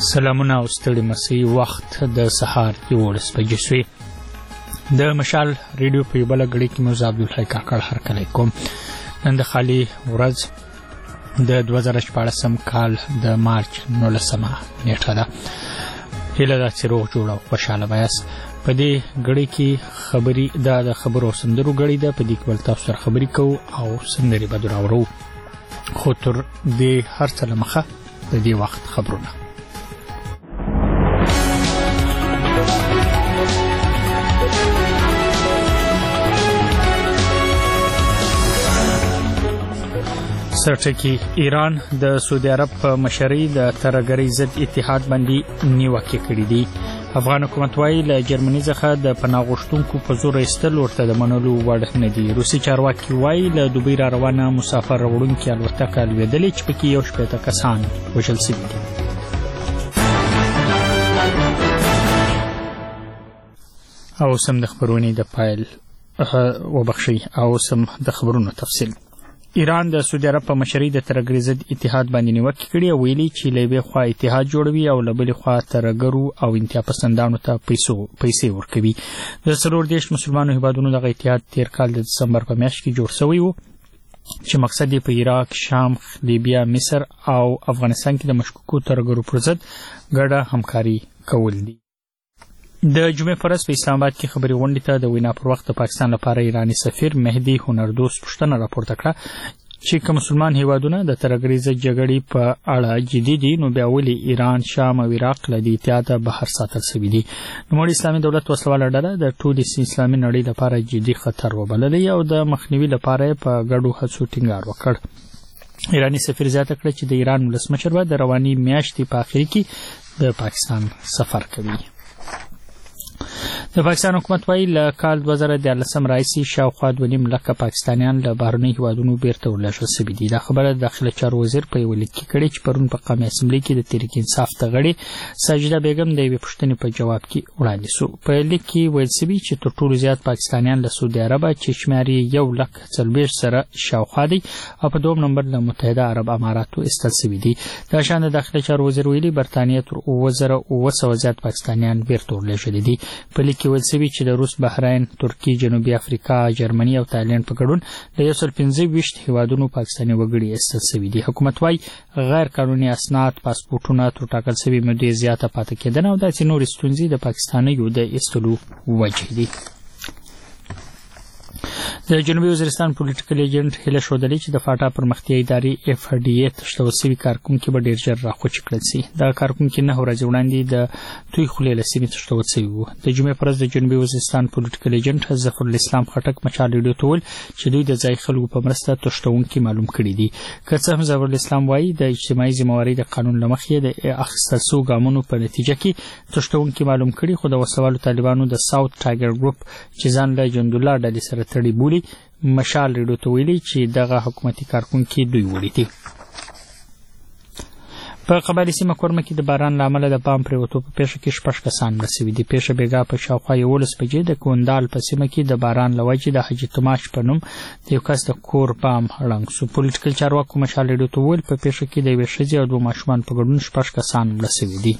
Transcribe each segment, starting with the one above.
سلامونه او ستړي مسئ وخت د سهار 11 بجې شوې. د مشال ریډیو په بل غړي کې موږ عبدالحی کاکړ هرکلی کوم. نن د خالي ورځ د 2014 کال د مارچ 19 نیټه ده. هیله ده چې روغ جوړ او خوشاله وایاست. په دې غړي کې خبري د خبرو سندرو غړي ده. په دې کې ول تاسو سره خبري کوو او سندري به دراورو. خو تر دې هر څه لمخه د دې وخت خبرونه. سرټکی ایران د سعودي عرب په مشرۍ د ترهګرۍ ضد اتحاد باندې نیوکې کړې دي. افغان حکومت وايي له جرمني څخه د پناه غوښتونکو په زور ایستل ورته د منلو وړ نه دي. روسي چارواکي وايي له دوبۍ را روانه مسافر راوړونکې الوتکه لوېدلې چې پکې 18 کسان وژل شوي دي. او سم د خبرونې د پایل وبخښي او سم د خبرونو تفصیل. ایران د سعودي عرب په مشرۍ د ترهګرۍ ضد اتحاد باندې نیوکې کړې او ویلي چې له یوې خوا اتحاد جوړوي او له بلې خوا ترهګرو او انتها پسندانو ته پیسې ورکوي. د 40 مسلمانو هیوادونو دغه اتحاد تیر کال د دسمبر په میاشت کې جوړ شوی و چې مقصد یې په عراق، شام، لیبیا، مصر او افغانستان کې د مشکوکو ترهګرو پر ضد ګډه همکاري کول دي. د جمعې په ورځ په اسلام آباد کې خبري غونډې ته د وینا پر وخت د پاکستان لپاره ایرانی سفیر مهدي هنردوست پوښتنه راپورته کړه چې که مسلمان هیوادونه د ترهګرۍ ضد جګړې په اړه جدي دي نو بیا ولې ایران، شام او عراق له دې اتحاده بهر ساتل شوي دي. نوموړي اسلامي دولت وسلواله ډله د ټولې اسلامي نړۍ لپاره جدي خطر وبللی او د مخنیوي لپاره په ګډو هڅو ټینګار وکړ. ایرانی سفیر زیاته کړه چې د ایران ولسمشر به د رواني میاشتې په اخر کې د پاکستان سفر کوي. د پاکستان حکومت وايي له کال 2014 راهیسې شاوخوا 2.5 لکه پاکستانیان له بهرنیو هیوادونو بیرته ورلېږل شوي دي. دا خبره د داخله چارو وزیر په یوه لیک کې کړې چې پرون په قومي اسمبلۍ کې د تحریک انصاف ته غړې ساجده بیګم د یوې پوښتنې په جواب کې وړاندې شو. په لیک کې ویل شوي چې تر ټولو زیات پاکستانیان له سعودي عرب چې شمېر یې 140 سره شاوخوا دی او په دوم نمبر له متحده عرب اماراتو ایستل شوي دي. دا شان د داخله چارو وزیر ویلي برتانیه تر 2900 زیات پاکستانیان بیرته ورلېږلي دي. په لیک کې ویل شوي چې د روس، بحرین، ترکیه، جنوبي افریقا، جرمني او تایلند په ګډون د 125 هیوادونو پاکستاني وګړي ایستل شوي دي. حکومت وايي غیر قانوني اسناد، پاسپورټونه تر ټاکل شوي مودې زیاته پاتې کېدنه او داسې نورې ستونزې د پاکستانیو د ایستلو وجه دي. د جنوبي وزیرستان پولیټیکل ایجنټ هیله ښودلې چې د فاټا پرمختیایي ادارې FDA تشتول شوي کارکونکي به ډېر ژر راخوچ کړل شي. دا کارکونکي 9 ورځې وړاندې د توی خولې له سیمې تشتول شوي وو. د جمعې په ورځ د جنوبي وزیرستان پولیټیکل ایجنټ ظفرالاسلام خټک مشال ریډیو ته وویل چې دوی د ځایي خلکو په مرسته تشتونکي معلوم کړي دي. که څه هم ظفرالاسلام وایي د اجتماعي ذمهوارۍ د قانون له مخې د اخیستل شوو ګامونو په نتیجه کې تشتونکي معلوم کړي، خو د وسلوالو طالبانو د ساوت ټایګر ګروپ چې ځان له جندالله ډلې سره تړي بولي مشال ریډیو ته ویلي چې دغه حکومتي کارکونکي دوی وړي دي. په قبایلي سیمه کورمه کې د باران له امله د بام پرېوتو په پیښه کې 6 کسان مړه شوي دي. پیښه بېګا په شاوخوا 11 بجې د کوندال په سیمه کې د باران له وجې د حاجي تماش په نوم د یو کس د کور بام ړنګ شو. پولیټیکل چارواکو مشال ریډیو ته وویل په پیښه کې د یوې ښځې او 2 ماشومان په ګډون 6 کسان مړه شوي دي.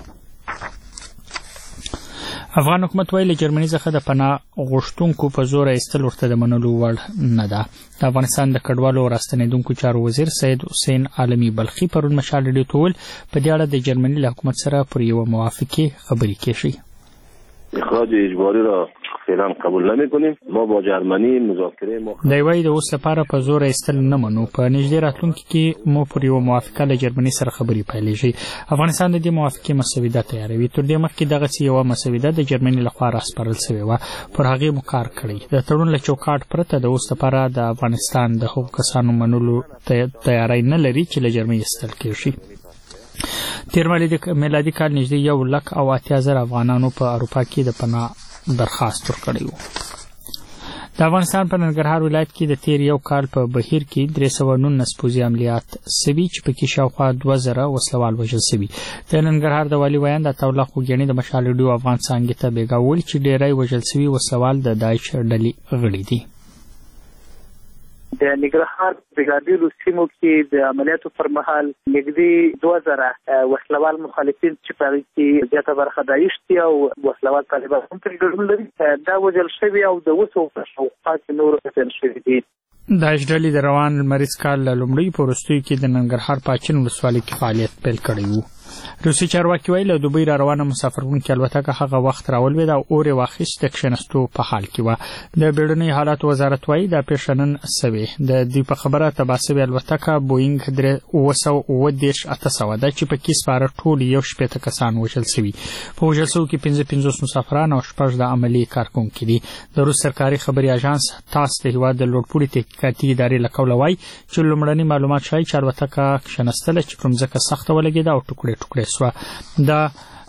افغان حکومت وايي له جرمني څخه د پناه غوښتونکو په زور ایستل ورته د منلو وړ نه ده. د افغانستان د کډوالو او راستنېدونکو چارو وزیر سید حسین عالمي بلخي پرون مشال ریډیو ته وویل په دې اړه د جرمني له حکومت سره پر یوه موافقې خبرې کېږي. اخراج اجباری را فعلا قبول نمی‌کنیم. ما با جرمنی مذاکره دی وايي د اوس لپاره په زور ایستل نه منو. په نږدې راتلونکي کې مو پر یوه موافقه له جرمني سره خبرې پیلېږي. افغانستان د دې موافقې مسوده تیاروي. تر دې مخکې دغسې یوه مسوده د جرمني لخوا راسپارل شوې وه. پر هغې مو کار کړی. د تړون له چوکاټ پرته د اوس لپاره د افغانستان د هغو کسانو منلو تیاری نه لري چې له جرمني ایستل کېږي. تیر میلادي کال نږدې 1,80,000 افغانانو په اروپا کې د پناه درخواست ورکړی و. د افغانستان په ننګرهار ولایت کې د تیر یو کال په بهیر کې 319 پوځي عملیات شوي چې پکې شاوخوا 2000 وسلوال وژل شوي. د ننګرهار د والي ویاند عطاالله خوږیاني د مشال ریډیو افغان څانګې ته بېګا وویل چې ډېری وژل شوي وسلوال د داعش ډلې غړي دي. د ننګرهار بېلابېلو سیمو کې د عملیاتو پر مهال نږدې 2000 وسلوال مخالفین چې په هغې کې زیاته برخه داعش دي او وسلوال طالبان هم پرې ګډون لري دا وژل شوي او د 200 په شاوخوا کې نور کسان شوي دي. داعش ډلې د روان لمریز کال له لومړۍ په وروستیو کې د ننګرهار په اچین ولسوالۍ کې فعالیت پیل کړی و. روسي چارواکي وایي له دوبۍ را روانه مسافروړونکې الوتکه هغه وخت راولوېده او اور یې واخیست د کښېنستو په حال کې وه. د بیړنیو حالاتو وزارت وایي دا پیښه نن سوې. د دوی په خبره تباه سوې الوتکه بوینګ 937 ده چې پکې سپاره ټول 1 کسان وژل سوي. په وژل سوو کې 55 مسافران او 6 د عملي کارکونکي دي. د روس سرکاري خبري اژانس تاس د هېواد د لوړپوړي تحقیقاتي ادارې له قوله وایي چې لومړني معلومات ښایي چې الوتکه کښېنستله چې پر مځکه سخته ولګېده او ټوکړې سوه. دا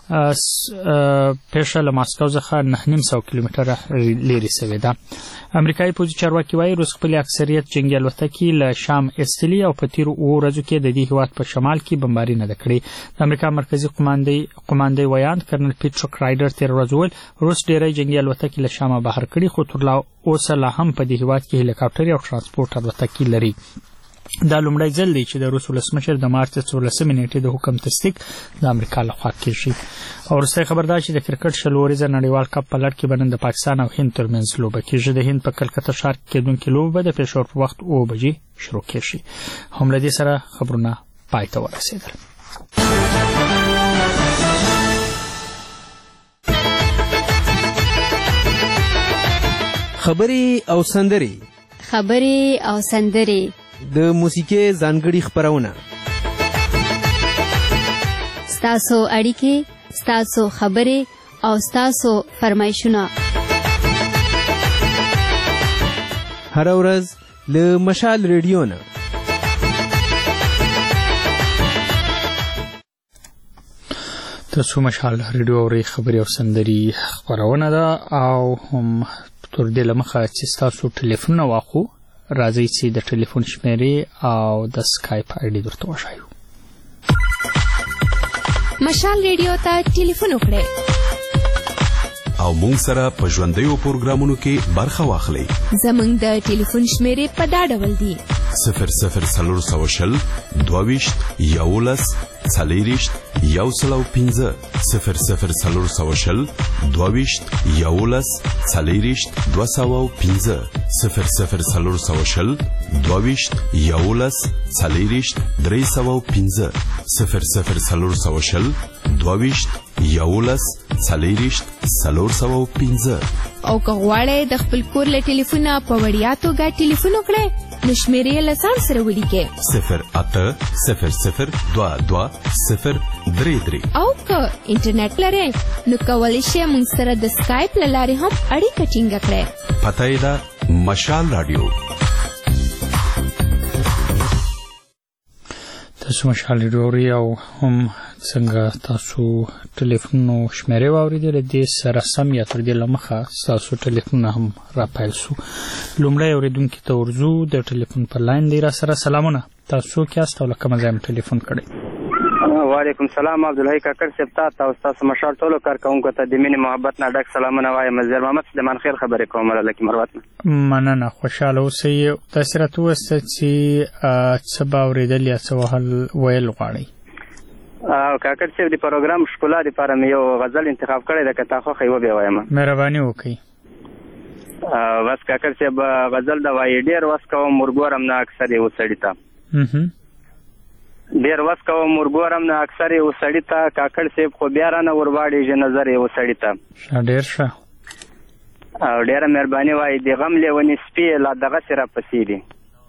پیښه له ماسکو څخه 900 کیلومتره لرې سوې ده. امریکایي پوځي چارواکي وایي روس خپل اکثریت جنگي الوتکې له شام ایستلي او په تیرو ورځو کې د دې هېواد په شمال کې بمباري نه ده کړې. د امریکا مرکزي قماندې ویاند کرنل پیټر کرایډر تیر ورځ وویل روس ډېری جنگي الوتکې له شامه بهر کړي خو تر اوسه لا هم په دې هېواد کې هلیکاپټرې او ترانسپورټ الوتکې لري. دا لومړی ځل دی چې د روس ولسمشر د مارچ 14 نیټې د حکم تصدیق د امریکا لخوا کیږي. او وروستی خبر دا چې د کرکټ 20 ورځې نړیوال کپ په لړ کې به نن د پاکستان او هند ترمنځ لوبه کیږي. د هند په کلکته ښار کې کېدونکې لوبه به د پېښور په وخت 9 بجې شروع کیږي. هم له دې سره خبرونه پای ته ورسېدل. خبرې او سندرې د موسیقي ځانګړي خبرونه، ستاسو اړیکې، ستاسو خبرې او ستاسو فرمایشونه هر ورځ له مشال ریډیو نه. تاسو مشال ریډیو اورئ. خبرې او سندرې خبرونه ده او هم تر دې لمخه چې تاسو ټلیفون واخو راځي چې د ټلیفون شمیرې او د سکایپ آی ډي درته وښایو. مشال ریډیو ته ټلیفون وکړئ او مونږ سره په ژوندیو پروګرامونو کې برخه واخلئ. زمونږ د ټلیفون شمیرې په دا ډول دي: 00420 22 11 40 105 00420 22 11 40 205 00420 22 11 40 305 00420 22 11 40 305. او که غواړئ د خپل کور له ټلیفونه په وړیا توګه ټلیفون وکړئ نو شمیرې له ځان سره ولیکئ 0800 22 033. او که انټرنیټ لرئ نو کولی شئ موږ سره د سکایپ له لارې هم اړیکه ټینګه کړئ. پته یې ده مشال رادیو. تاسو مشال ریډیو او هم څنګه تاسو ټلیفون شمیرې واوریدل دې سره سم یا تر دې لمخه تاسو ټلیفون هم راپایل سو. لومړی اوریدونکو ته ورزو د ټلیفون پر لاین دی را سره. سلامونه، تاسو کیاست او لکه مزایم ټلیفون کړی؟ وعلیکم سلام. عبدالحی کاکړ صاحب ته تاسو مشال ټولو کارکونکو ته د مینې محبت نه ډک سلامونه وایم. زه محمد سلیمان خیر خبرې کوم له لکه مروت. مننه، خوشاله اوسئ. تاسو راته وسته چې څه به اوریدل یا څه ویل غواړئ؟ کاکړ صاحب د پروګرام ښکلا دپاره مې یو غزل انتخاب کړی ده، که تا خوښه یې وبیا وایم. مهرباني وکړئ. بس کاکړ صاحب غزل ده وایي: ډېر وس کوم ورګورم نه اکثر یې وسړي ته، ډېر وس کوم ورګورم نه اکثر یې وسړي ته، کاکړ صاحب خو بیا رانه ورواړېږي نظر یې وسړي ته. ډېر ښه. او ډېره مهرباني وایي: د غم لیوني سپي لا دغسې راپسې دي،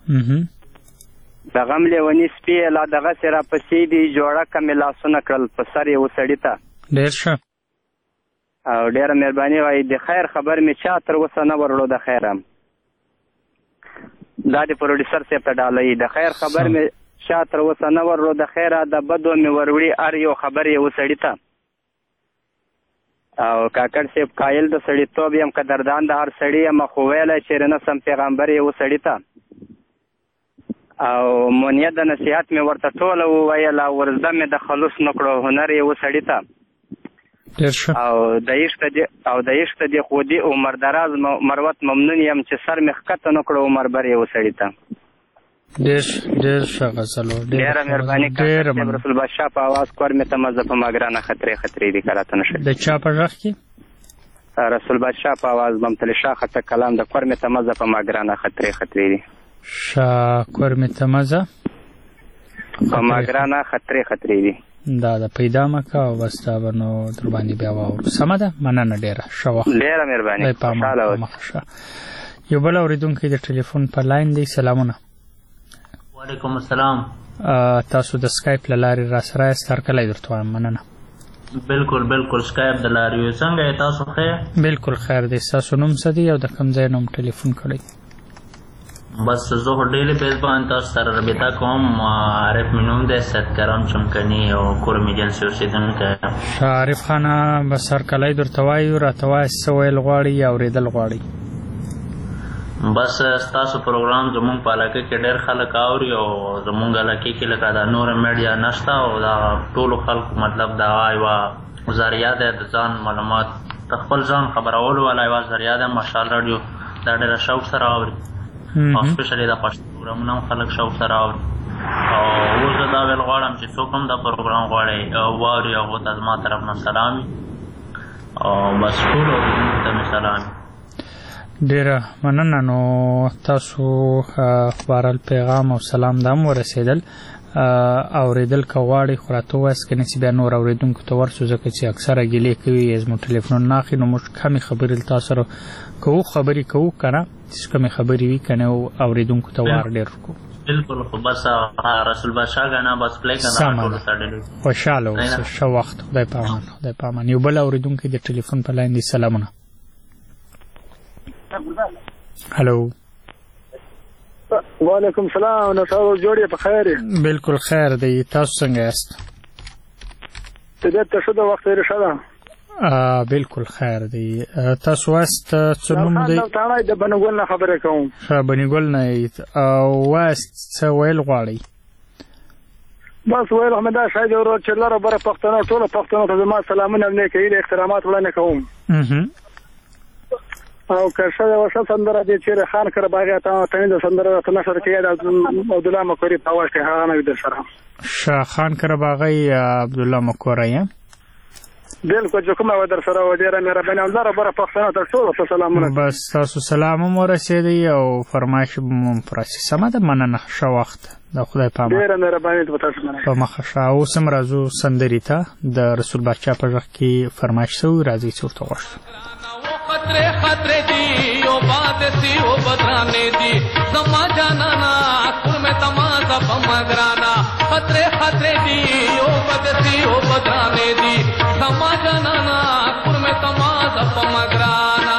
د غم لیوني سپي لا دغسې راپسې دي، جوړه مې لاسونه کړل په سر یې وسړي ته. ډېر ښه. او ډېره مهرباني وایي: د خیر خبر مې چا تر اوسه نه ورړو د خیره. دا د پروډیوسر صاحب ته ډالۍ: د خیر خبر مې چا تر اوسه نه ورړو د خیره، د بدو مې وروړي هر یو خبر یې وسړي ته. او کاکړ صاحب قایل د سړیتوب یم، قدردان د هر سړي یم، خو ویلی چېرې نه سم پیغمبر یې وسړي ته. او مونیت د نصیحت مې ورته ټوله وویله، ورزده مې د خلوص نه کړو هنر یې وسړي ته. او د عشق د خودي عمر دراز مروت ممنون یم چې سر مې ښکته نه کړو عمر بر یو سړي ته. ډېر ښه غزل و. ډېره مهرباني کاکا رسول بادشاه په اواز کور مې ته مزه په ما ګرانه خطرې دي که راته نه شي. د چا په غږ کې؟ رسول بادشاه په اواز ممتل شاه خطه کلام د کور مې ته مزه په ما ګرانه خطرې دي. شاه کور مې ته مزه په ما ګرانه خطرې دي. دا د پیدا مکه او بس دا به نو در باندې بیا واورو. سمه ده، مننه ډېره ښه وخت. ډېره مهرباني، خوشحاله اوسئ. یو بل اورېدونکی د ټلیفون په لاین دی. سلامونه. وعلیکم السلام. تاسو د سکایپ له لارې را سره یاست، هرکلی درته وایم. مننه. بالکل سکایپ د لارې یو. څنګه یې تاسو ښه؟ بالکل خیر دی. ستاسو نوم څه دی او د کوم ځای نوم ټلیفون کړی؟ بس زه خو ډیلی بیس باندې تاسو سره رابطه کوم. عارف مې نوم دی، سید کرم چمکني او کور مې جنسي اوسېدونکی یم. ښه عارف خانه، بس هرکلی درته وایو، راته وایه څه ویل غواړئ یا اورېدل غواړئ؟ بس ستاسو پروګرام زمونږ په علاقه کې ډېر خلک اوري او زمونږ علاقې کې لکه دا نوره میډیا نشته او دا ټولو خلکو مطلب دا یوه ذریعه ده د ځان معلومات د خپل ځان خبرولو والا یوه ذریعه ده. ماشاءالله راډیو دا ډېره شوق سره اوري او سپیشلي دا پښتو پروګرامونه هم خلک شوق سره اوري. او اوس زه دا ویل غواړم چې څوک هم دا پروګرام غواړي واوري، هغو ته زما طرف نه سلام وي او بس ټولو اورېدونکو ته مې سلام وي. ډېره مننه. نو تاسو بهرحال پیغام او سلام دا هم ورسېدل. اورېدل که غواړئ خو راته ووایاست، که نه چې بیا نور اورېدونکو ته ورسو، ځکه چې اکثره ګیلې کوي زموږ ټلیفونونه نه اخلي. نو موږ کمې خبرې له تاسو سره کوو، خبرې کوو که نه، چې کمې خبرې وي که نه اورېدونکو ته وار ډېر کړو. بالکل. خو بس رسول بادشاه ګانا بس پلی کنه. خوشحاله اوسه. ښه وخت. خدای په امان. یو بل اورېدونکی د ټلیفون په لاین دی. سلامونه. هلو. وعلیکم السلام. نو تاسو جوړ یې؟ په خیر یې؟ بالکل خیر دی. تاسو څنګه یاست؟ طبیعت ته ښه ده، وخت یې ښه ده؟ بالکل خیر دی. تاسو وایاست څه نوم دی؟ د بنګل نه خبرې کوم. ښه، بنګل نه یې. وایاست څه ویل غواړئ؟ بس ویل خو مې دا شاید ورور چې لره بره پښتنو ټولو پښتنو ته زما سلامونه او نیکه هیلې احترامات وړاندې کوم. او که ښه یوه ښه سندره دې چېرې خان کره باغې ته د سندره ته نشر کې د عبدالله مکوري په اواز کې هغه نه وي در سره. ښه، خان کره باغی عبدالله مکوری یم. بالکل چې کومه در سره و ډېره مهرباني او لره بره پښتنو ته ټولو ته سلامونه. بس تاسو سلام هم ورسېدی او فرمایش به مو هم پرسي. سمه ده، مننه. ښه وخت. د خدای په امان. ډېره مهرباني په تاسو باندې. په مخه ښه. اوس هم راځو سندرې ته. د رسول بادشاه په غږ کې فرمایش شوی، راځئ چې ورته غوږ شو. خطرے دی او بات سی او بدرانے دی زما جانانا کور میں تمازا پمگرانا. خطرے دی او بات سی او بدرانے دی زما جانانا کور میں تمازا پمگرانا.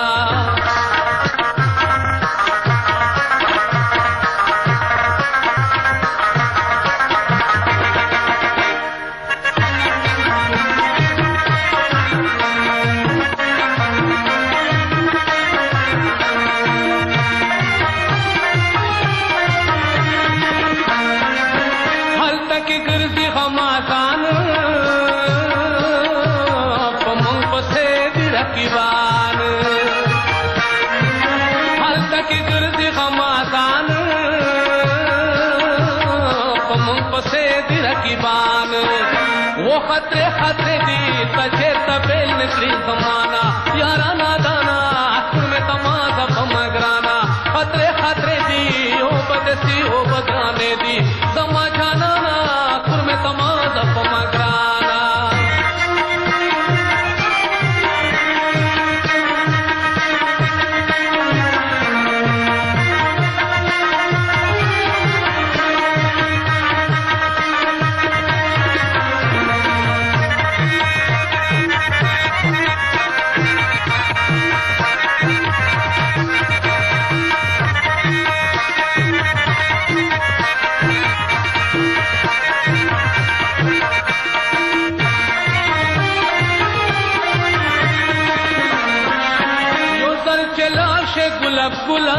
خطرے دی تجھے تبیل نکری زمانہ یارانا دانا کور میں تمازا پمگرانا. خطرے دی او بدسی او بدرانے دی زما جانانا کور میں تمازا پمگرانا. گلا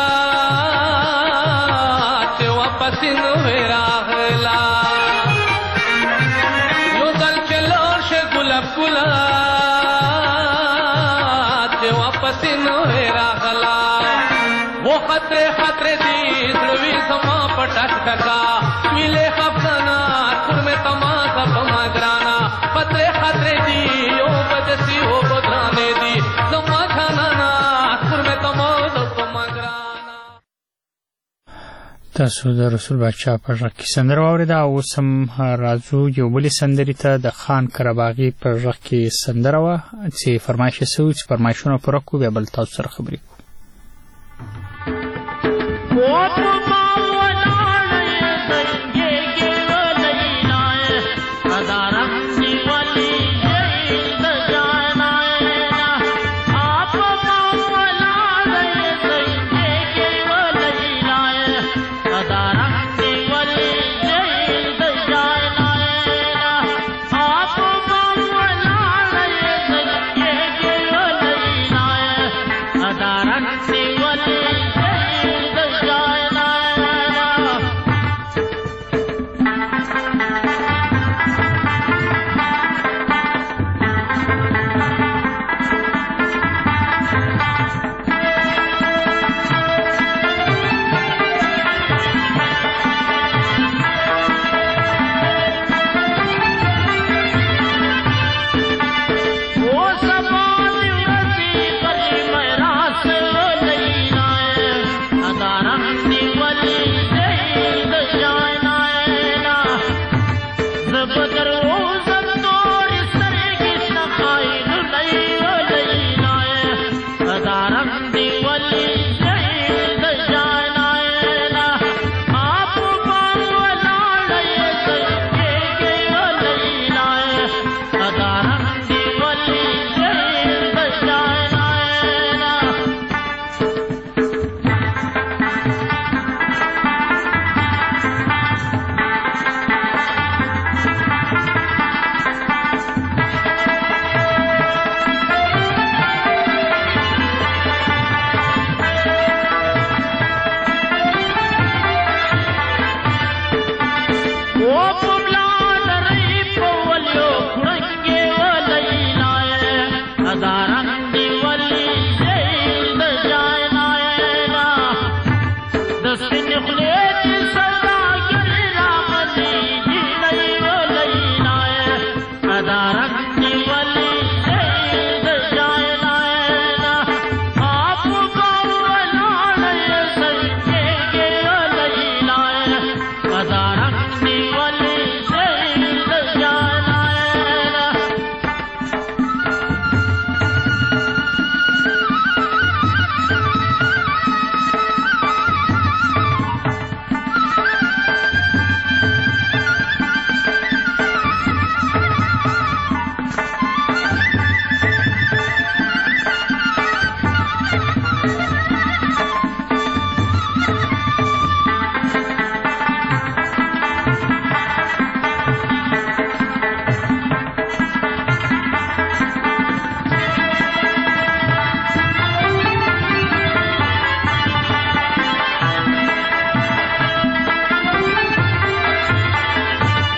تے واپس نوے راغلا یو دل چلو ش گلاب گلا پسې نوې راغلا वो खतरे खतरे दी زړوي زما پټک ټکا ویلې خپنا کور مې تماشا پما ګرانا خطرے خطرے دی او بدسي او بدرانه دی زما جانانا کور مې تماشا پما ګرانا. تاسو د رسول بادشاه په ژغ کې سندره واورېده. اوس هم راځو یو بلې سندرې ته. د خان قرهباغي په ژغ کې سندره وه چې فرمایش یې سوی چې فرمایشونه پوره کړو بیا بل تاسو سره خبرې کوو.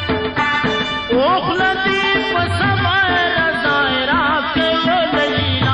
ओखलती पसमर ज़ायरा के लैला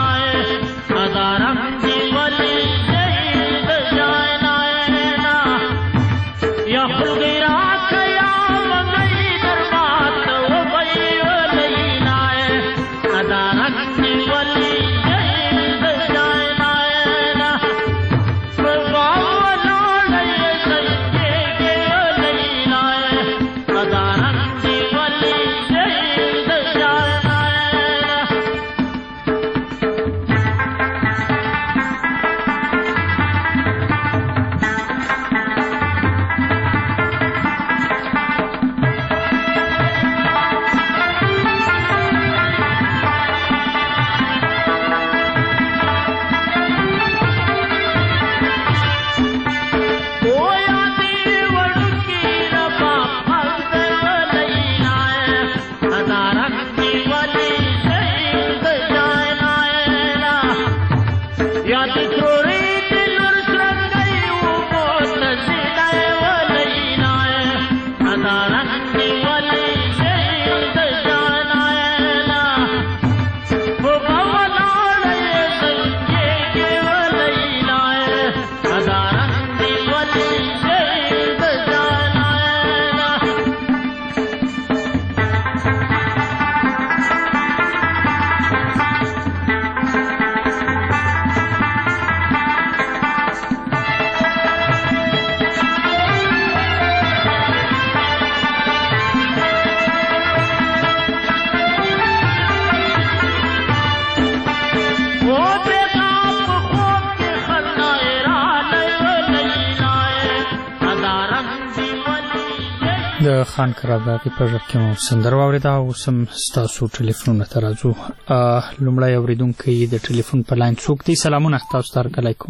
د خان کراباغي په ژغ کې مو سندره واورېده. اوس هم ستاسو ټلیفونونه ته راځو. لومړی اورېدونکی د ټلیفون په لاین څوک دی؟ سلامونه تاسو ته هرکلی کوم.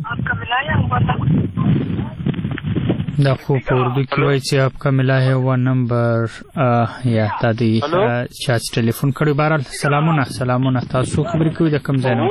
دا خو په اردو کې وایي چې आपका मिला है वो नंबर یا دا دی چا چې ټلیفون کړی. بهرحال سلامونه تاسو خبرې کوئ د کوم ځای نه؟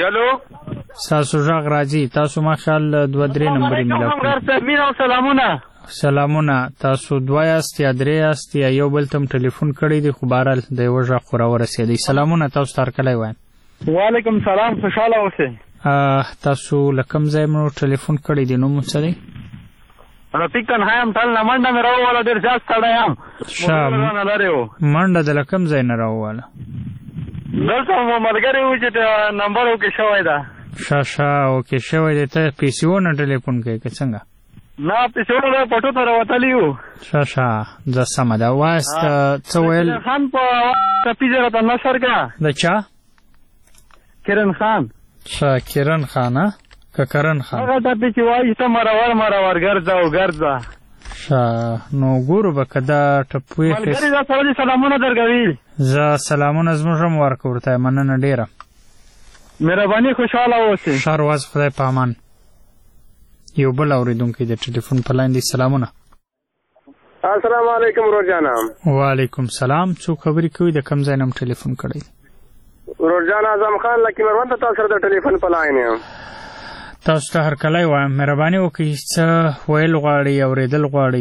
ستاسو غږ راځي. تاسو ماشاء 2-3 نمبرې میلاو کړي. سلامونه تاسو 2 یاست یا 3 یاست یا یو بل تم ټلیفون کړی دی خو بهرحال د یوه غږ خو راورسېدی. سلامونه تاسو ته هرکلی وایم. وعلیکم سلام، خوشحاله اوسئ. تاسو له کوم ځای مو ټلیفون کړی دی؟ نوم څه دی؟ رفیق تنها یم، ټل نه منډه مې راووله، ډېر زیات ستړی یم. منډه د له کوم ځای نه راووله؟ دلته مو ملګري وو چې نمبر اوکې شوی ده. اوکې شوی دی. ته پیسې ونه ټلیفون کوې که څنګه؟ نه پیسې ونه پټو ته راوتلي وو. زه سمه ده. وایست څه ویل؟ خان په کپیزه راته نشر که د چا؟ کرن خان. کرن خان که کرن خان؟ هغه ټپې چې وایي ته مرور ګرځه او ګرځه. نو ګورو به که دا ټپوې ملګري دا سره دې سلامونه درکوي. زه سلامونه زموږ هم ورکړو ورته. مننه ډېره، مهرباني، خوشحاله اوسئ. ښه ورځ، خدای په امان. یو بل اورېدونکی د ټلیفون په لاین دی. سلامونه. السلام علیکم ورور جانه. وعلیکم سلام. څوک خبرې کوي؟ د کوم ځای نه ټلیفون کړی؟ ورور جان اعظم خان لکي مروان ته تاسو سره د ټلیفون په لاین یم. تاسو ته هرکلی وایم. مهرباني وکړئ څه ویل غواړئ، اورېدل غواړئ؟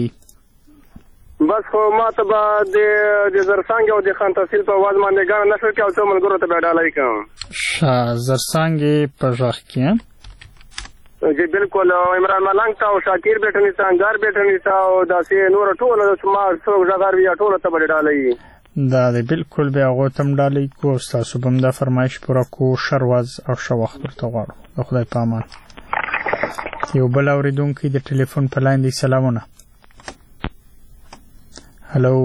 بس خو ما ته به د زرڅانګې او د خان تحصیل په اواز باندې ګاڼه نشر کړي او څو ملګرو ته به ډالۍ کړم. زرڅانګې په غږ کې جی بالکل. عمران ملنګ ته او شاکر بیټني ته، انګار بیټني ته او داسې نور ټول ما څوک غږار وي ټول ته به ډالۍ. دا دی بالکل. بیا هغو ته هم ډالۍ کو. ستاسو به هم دا فرمایش پوره کو. ښه ورځ او ښه وخت ورته غواړو. د خدای په امان. یو بل اورېدونکی د ټلیفون په لاین دی. سلامونه. هلو.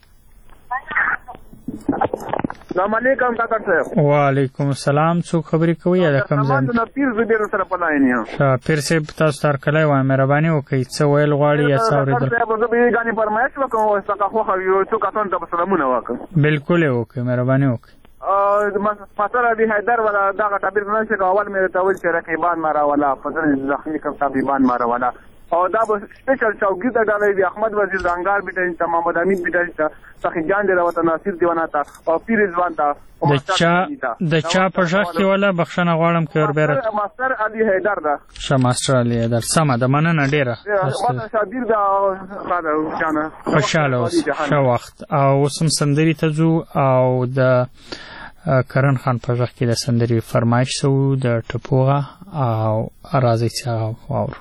السلام علیکم کاکړ صاحب. وعلیکم السلام. څوک خبرې کوي یا د کوم ځای؟ پیر زبیر سره په لاین یم. پیر صاحب تاسو ته هرکلی وایم. مهرباني وکړئ څه ویل غواړئ یا څه اورېدل؟ زه به یې فرمایش وکړم او څنګه خوښه وي څو کسانو ته به سلامونه وکړم. بالکل یې وکړئ، مهرباني وکړئ. مثلا ابي حیدر ولا دغه تعبیر نه شي اول مې ته ویل چې رقیبان ما راولا فضل زخمی کوم طبيبان ما راولا او دا به سپیشل چوکي ته ډالۍ وي. احمد وزیر زنګار بیٹن ته، محمد امین بیٹن ته، سخی جان دی راوته، ناصر دیوانا ته او پیر رضوان ته. د چا په ژغ کې ولا بخښنه غواړم که وربیره؟ ماستر علي حیدر ده. ماستر علي حیدر. سمه ده، مننه ډېره. خوشحاله اوسه، ښه وخت. او اوس هم سندرې ته ځو او د کرن خان په ژغ کې د سندرې فرمایش سوو د ټپوغه او راځئ چې هغه واورو.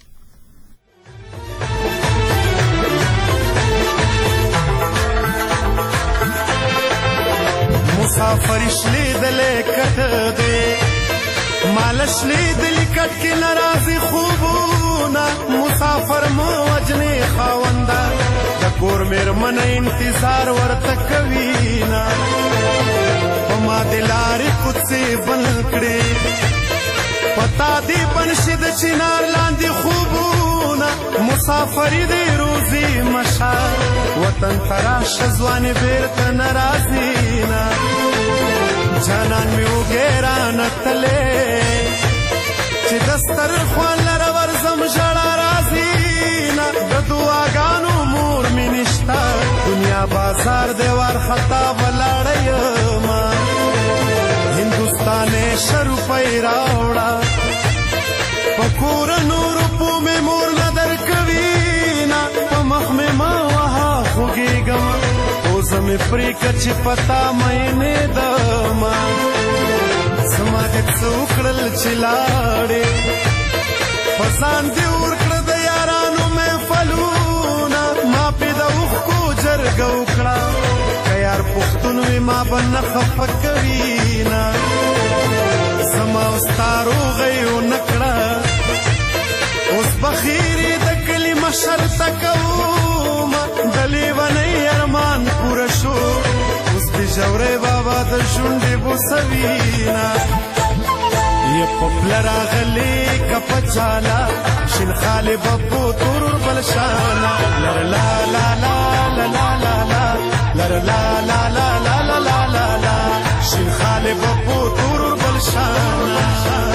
مسافر شلیدلې کټ دی، مال شلیدلې کټ کې ناراضي خوبونه، مسافر مو وجنې خاونده د کور مېرمن انتظار ورته کوي نه، په ما د لارې کوڅې بل کړې، پتا دې بنشي د چنار لاندې خوبونه، مسافري دې روزي مشه وطن تراشه ځوانې بیرته ناراضي نه، جانان مې وګیرانه تلې چې دسترخوان لره ورځم ژړا راځي نه، د دعاګانو مور مې نشته، دنیا بازار دی وارخطا ولاړه یمه، هندوستانې شه روپۍ راوړه، په کورنو روپو مې مور نه درکوي نه، په مخ مې مه وهه خوږېږم، اوزه مې پرېږده چې پتا مینېدمه، زما دې څه وکړل چې لاړې، په ځان دې ورکړه د یارانو محفلونه، ما پې د اوښکو جرګه وکړه، که یار پښتون وي ما به نه خفه کوي نه، زما او ستا روغۍ ونه کړه، اوس بخیرې د کلي مشر ته کومه، د لیونۍ ارمان پوره شو، اوس د ژورۍ بابا د شونډې بوسوي نه، یې په پله راغلې که پچالا شین خاله بپو تور بلشانا لر لا لا لا لا لا لا لا لر لا لا لا لا لا لا لا لا شین خاله بپو تور بلشانا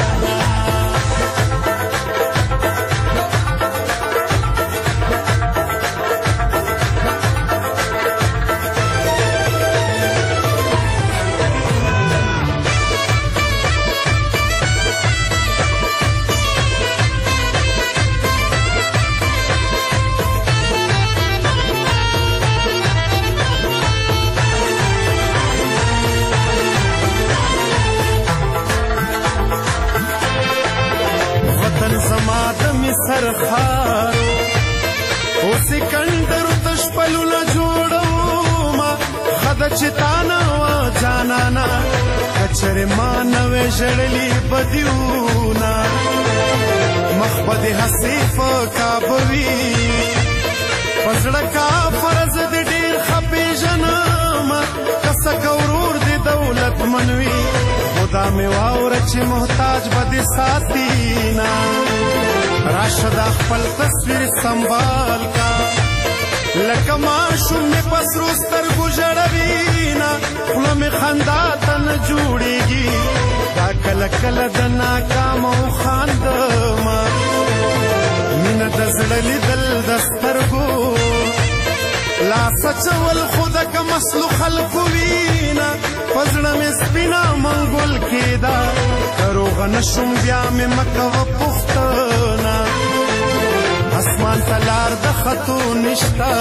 سرخارو او سکندر تشپلو لا جوړو ما خد چتانا وا جانانا کچره ما نوې جړلی بدیونا مخبد حسیف کابوی پزړه کا فرض دې ډیر خپې جنما کس کورور دې دولت منوي خدا می واور چې محتاج بده ساتینا راشد خپل تصویر سنبال کا لکه ماشوم می پسرو سترګو ژړوینا خوله می خندا ته نه جوړیږي دا کله کله د ناکام او خاندما مینه د زړه لیدل د سترګو لا سچول خدا که مسلو خلقو وینا پزړه می سپینا منګول کېدا کروغه نشم بیا می مکه و پختنا اسمان تلار د خطو نشتا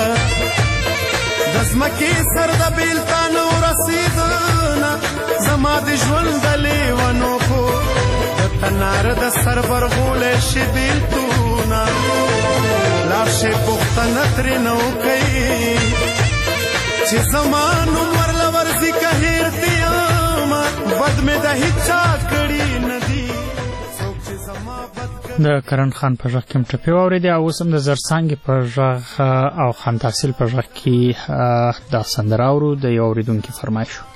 دزمکی سر د بیلتان و رسیدنا زما د ژوند د لیونو کو د تنار د سر برغول شي بیلتونا لاشه پختنه ترې نو کوي چې زمانو ورله ورځي که هیر دیاما بد مې د هیچا کړي نه دي د کرن خان په غږ کې هم ټپې واورېدې او اوس هم د زرڅانګې په غږ او خان تحصیل په غږ کې دا سندره اورو د یو اورېدونکي فرمایش و.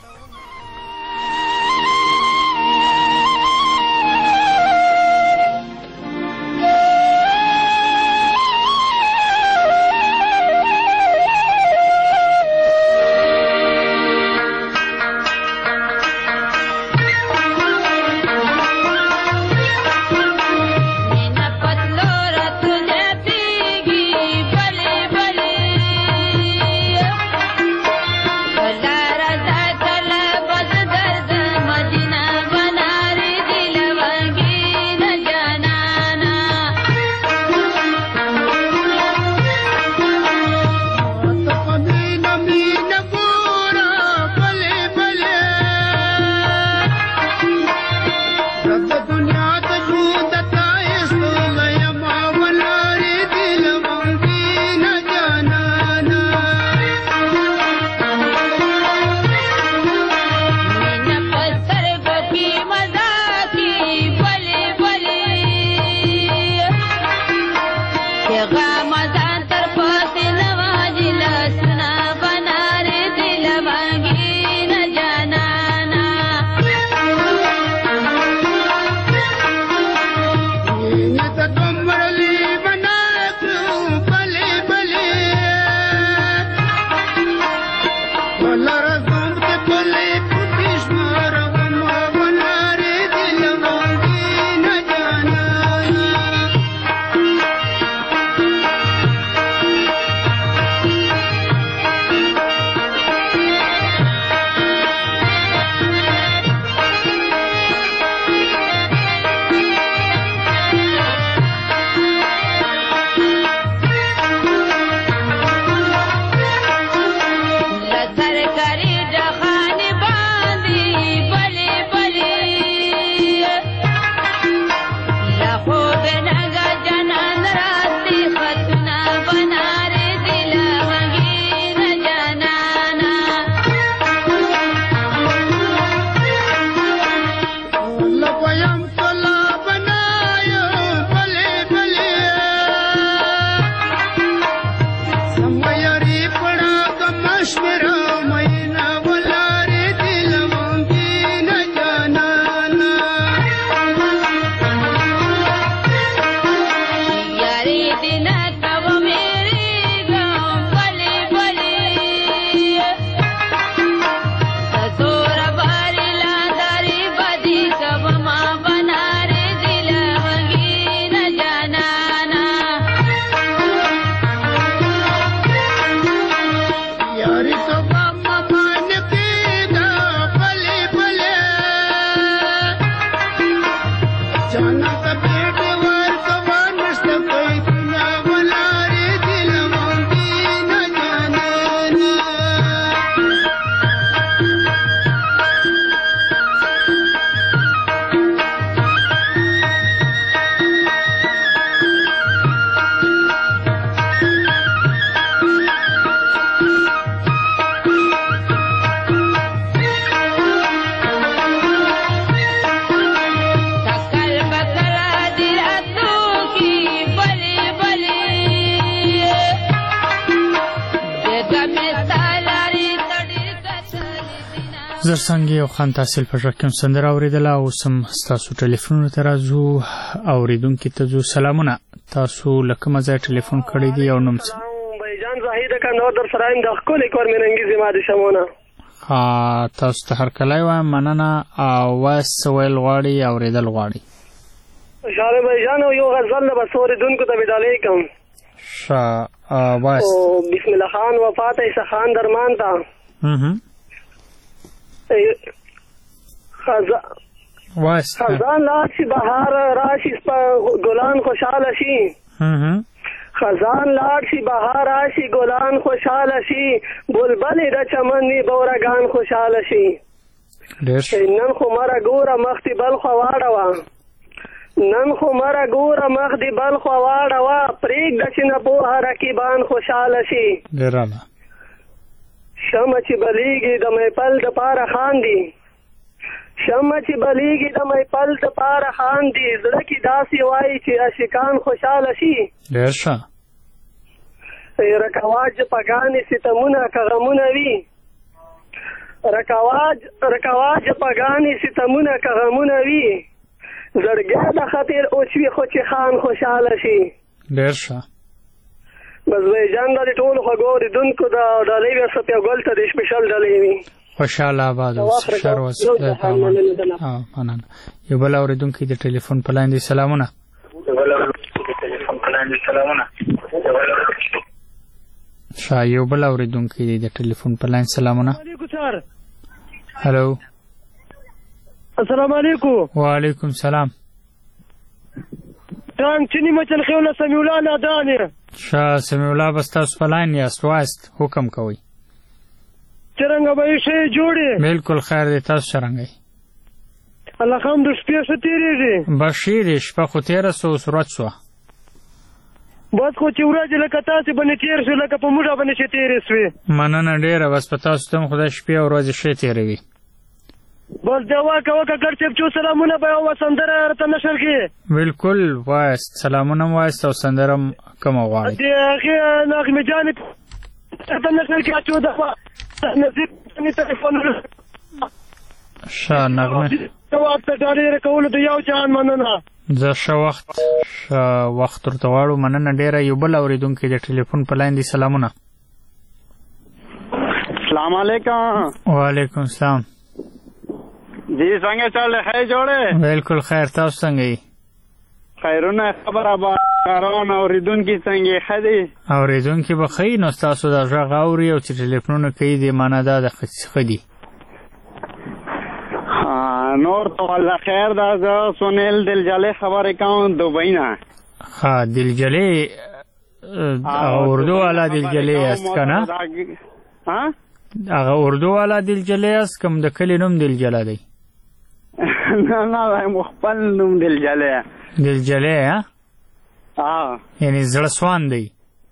زرڅنګي او خان تحصیل په ژغ کې سندره اوریدله. اوس هم ستاسو ټلیفونونو ته راځو. اوریدونکي ته ځو. سلامونه. تاسو له کومه ځای ټلیفون کړی دی او نوم څه؟ بیجان زاهد کندهار در سرایم د ښکلې کور مېرمنګي زما د شمونه. تاسو ته هرکلی وایم. مننه. وایس څه ویل غواړي اورېدل غواړي؟ شاله بیجان یو غزل له بس اوریدونکو ته ډالۍ کوم. وایس بسم الله خان وفات عیسی خان درمان ته خزان لاشی بهار راشی گلان خوشحال شی. خزان لاشی بهار راشی گلان خوشحال شی. بلبل د چمن بورگان خوشحال شی. نن خو مرا ګوره مخ دی بل خو واړه. نن خو مرا ګوره مخ دی بل خو واړه. پرېږده چې نه پوهه رقیبان خوشحال شي. شمع چې بلیږي د محفل د پاره خاندي. شمع چې بلیږي د محفل د پاره خاندي. زړه کې داسې وایي چې عاشقان خوشحاله شي. ډېر ښه. رکواج پګانې ستمونه که غمونه وي. رکواج پګانې ستمونه که غمونه وي. زړګی د خطر اوچوي خو چې خان خوشحاله شي. ډېر ښه. بس بیجان د ټولو خوږو اورېدونکو د ډالۍ وي سپیا ګل ته د سپیشل ډالۍ وي. خوشحاله آباد اوسه. ښه روز. مننه. یو بل اورېدونکی د ټلیفون په لاین دی. سلامونه. یو بل اورېدونکی دی د ټلیفون په لاین. سلامونه. هلو. السلام علیکم. وعلیکم سلام. تان چنی مچل خیوله سمیع الله نادانه. سمیع الله بس تاسو په لاین یاست. وایست حکم کوئ. څرنګه به یې شی جوړې؟ بالکل خیر دی. تاسو څرنګه یې؟ الحمد شپې ښه تېرېږي. بس ښې دی. شپه خو تېره سوه اوس ورځ سوه. بس خو چې ورځې لکه تاسې باندې تېر شو لکه په موږ باندې چې تېرې سوې. مننه ډېره. بس په تاسو ته هم خدای شپې او ورځې ښې تېروي. بس دوا کوه ککړ صاحب چې سلامونه به یوه سندره راته نشر کړي. بالکل وایست. سلامونه هم وایست او سندره هم کومه غواړئ؟ د هغې نغمې جانې راته نشر کړي. اچو دغه نصیب تلیفون ښه نغمې جواب ته ډالۍ راکولو د یو جهان مننه. زه ښه وخت ورته غواړو. مننه ډېره. یو بل اورېدونکی د ټلیفون په لاین دی. سلامونه. السلام علیکم. وعلیکم السلام. جی څنګه چل دی؟ جوړې. بالکل خیر. تاسو څنګه یې؟ خیرونه خبره به کاران اورېدونکي څنګه ښه دي؟ اورېدونکي به ښه وي. نو ستاسو دا غږ اوري او چې ټلیفونونه کوي دې معنا دا ده ښه دي. نور تو الله خیر ده. زه سنیل دلجلې خبرې کوم دوبۍ نه. دلجلې اردو والا دلجلې است که نه؟ هغه اردو والا دلجلې است کوم د کلي نوم دلجله دی؟ نه خپل نوم دلجلې. دلجلې یعنې زړه سوان دی.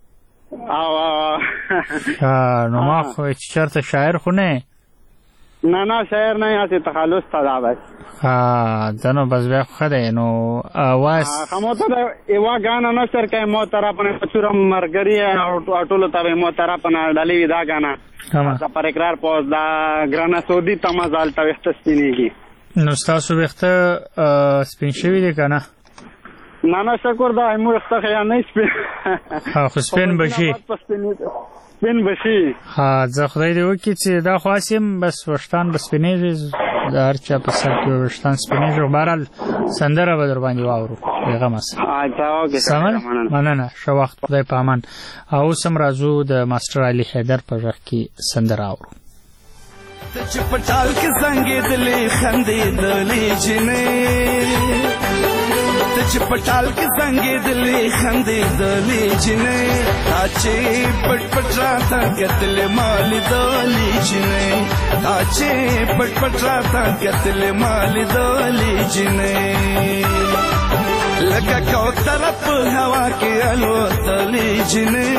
نو ما خو چېرته شاعر خو نه. نه شاعر نه یاسې تخلص ته دا بس. ده نو بس بیا خو ښه دی. نو وایس مو ته د یوه ګانا نشر کوي مو طرف نه څوره ملګري او ټولو ته به مو طرف نه ډالۍ وي دا ګانا پر اقرار پوز دا ګرانه سعودي ته مزال ته ویښته سپینېږي. نو ستاسو ویښته سپین شوي دي که نه؟ نه شکر دا مو ویښته خیا نه سپین. خو سپین به شي. سپین به شي. زه خدای دې وکړي چې دا خو هسې هم بس ویښتان به سپینېږي. د هر چا په سر کې ویښتان سپینېږي. بهرحال سندره به در باندې واورو. بېغمه سه. مننه. ښه وخت. خدای په امان. اوس هم راځو د ماسټر علي حیدر په غږ کې سندره اورو. چې په ټال کې زنګېدلې خندېدلې جینۍ چې پټال کې زنګېدلې خندېدلې جنې دا چې پټ پټ راته کتلې ما لیدلې جنې دا چې پټ پټ راته کتلې ما لیدلې جنې لکه کوتره په هوا کې الوتلې جنې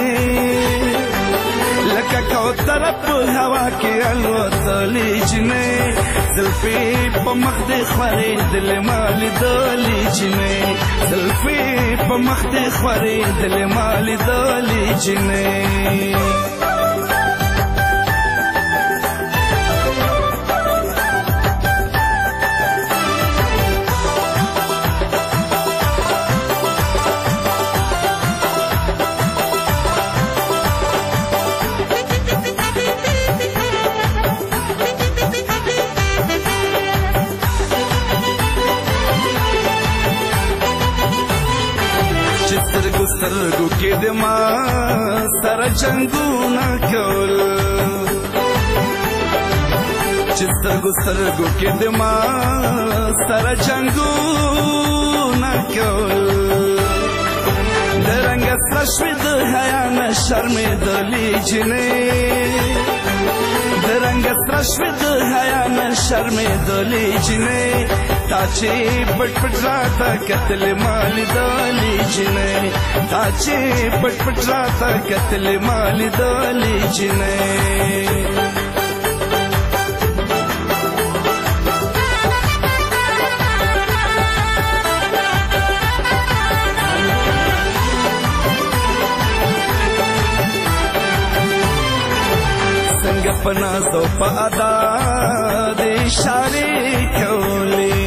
لکه کوتره په هوا کې الوتلې جنې زلفې په مخ دې خورېدلې ما لیدلې جنې زلفې په مخ دې خورېدلې ما لیدلې جنې سترګو کې د ما سره جنګونه کول چې سترګو کې د ما سره جنګونه کول د رنګ سره شوې د حیا نه شرمېدلې جنې د رنګ سره شوې د حیا نه شرمېدلې جنې تا چې پټ پټ راته کتلې ما لیدلې جنې تا چې پټ پټ راته کتلې ما لیدلې جنې څنګه په ناز او په ادا د اشارې کولې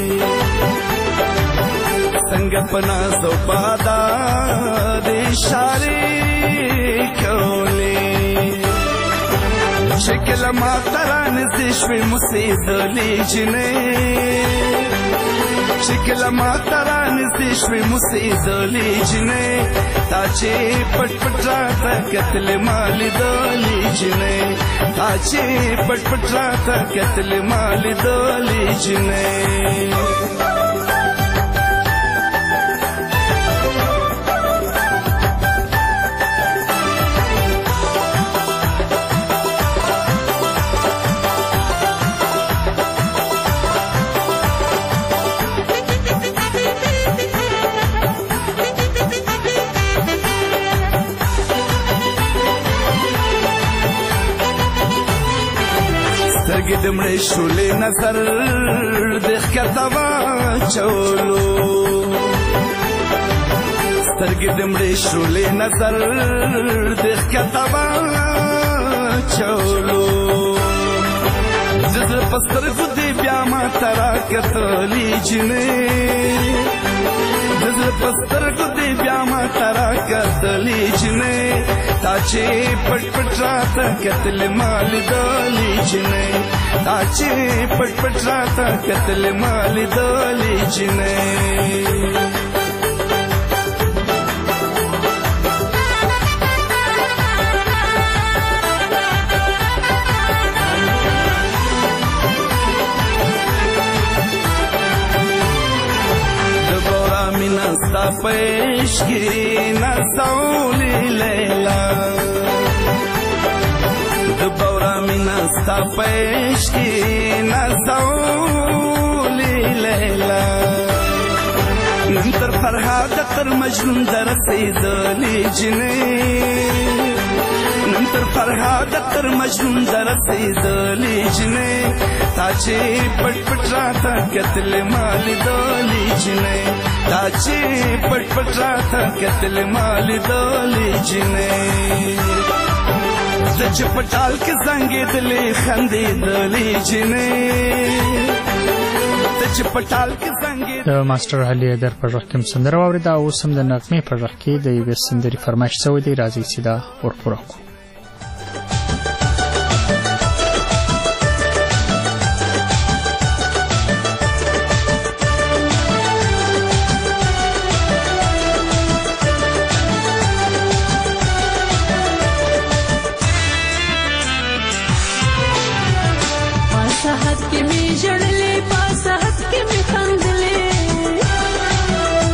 څنګه په ناز او په ادا د اشارې کولې چې کله ما ته رانږدې شوې موسېدلې جنې چې کله ما ته رانږدې شوې موسېدلې جنې تا چې پټ پټ راته کتلې ما لیدلې جنې تا چې پټ پټ راته کتلې ما لیدلې جنې سترګې د مړې شولې نظر د ښکته واچولو سترګې د مړې شولې نظر د ښکته واچولو زه په سترګو دې بیا ما ته راکتلې جنې زه په سترګو دې بیا ما ته راکتلې جنې تا چې پټ پټ راته کتلې ما لیدلې جنې تا چې پټ پټ راته کتلې ما لیدلې جنې ستا پېشکې نڅولې لیلا د بورا مینا ستا پېشکې نڅولې لیلا نن تر فرهاد تر مجنون درسېدلې جنې نن تر فرهاد تر مجنون درسېدلې جنې تا چې پټ پټ راته کتلې ما لیدلې جنې تا چې پټ پټ راته کتلې ما لیدلې جنې زه چې پټال کې زنګېدلې خندېدلې جنې د ماسټر علي حیدر په غږ کې سندره واورېده او اوس هم د نغمې په غږ کې د یوې سندرې فرمایش شوی دی راځئ چې دا ورپوره کړو پاسحت کې می جړلې پاسحت کې می خندلې